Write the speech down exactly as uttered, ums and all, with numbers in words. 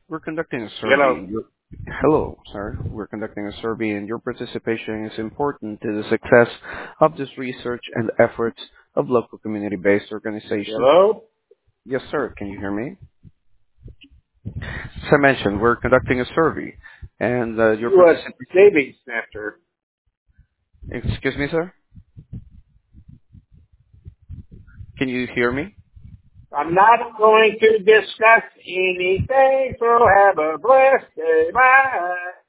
We're conducting a survey. Hello. and your- Hello, sir. We're conducting a survey, and your participation is important to the success of this research and efforts of local community-based organizations. Hello. Yes, sir. Can you hear me? As I mentioned, we're conducting a survey, and uh, your U S participation. Savings Center. Excuse me, sir. Can you hear me? I'm not going to discuss anything, so have a blessed day. Bye.